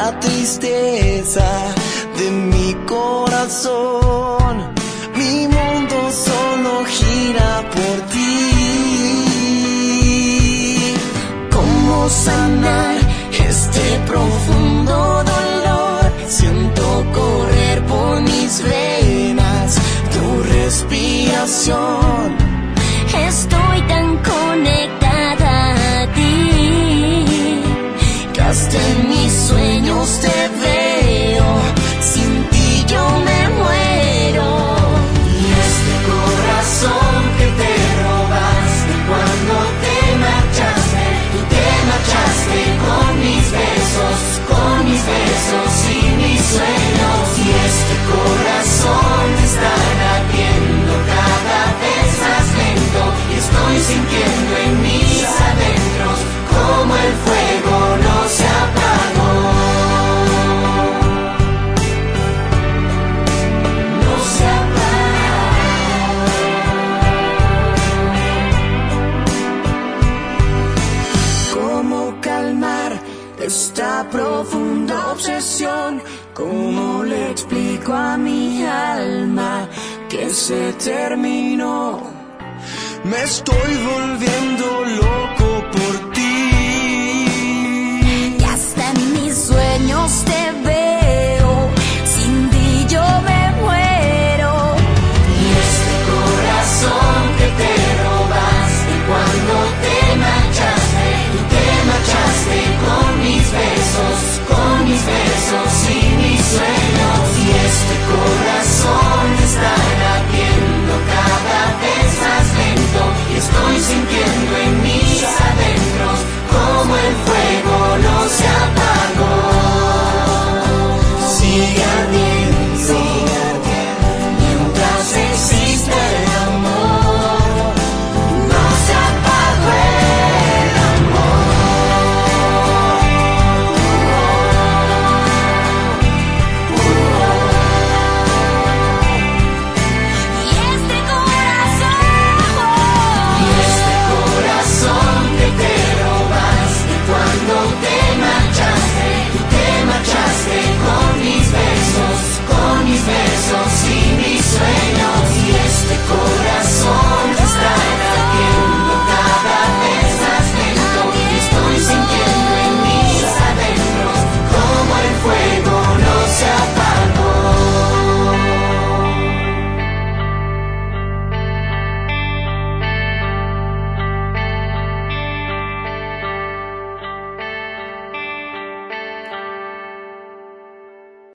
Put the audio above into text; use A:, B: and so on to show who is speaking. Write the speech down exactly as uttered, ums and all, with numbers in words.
A: la tristeza de mi corazón. Mi mundo solo gira por ti. ¿Cómo sanar este profundo dolor? Siento correr por mis venas tu respiración.
B: Estoy tan conectada a ti
A: que hasta en mis sueños te veo. Sin ti yo me muero. Y este corazón que te robaste cuando te marchaste, tú te marchaste con mis besos, con mis besos y mis sueños. Y este corazón te está latiendo cada vez más lento. Y estoy sintiendo en mis adentros como el fuego no se apagó. No se apagó. ¿Cómo calmar esta profunda obsesión? ¿Cómo le explico a mi alma que se terminó? Me estoy volviendo loco por ti.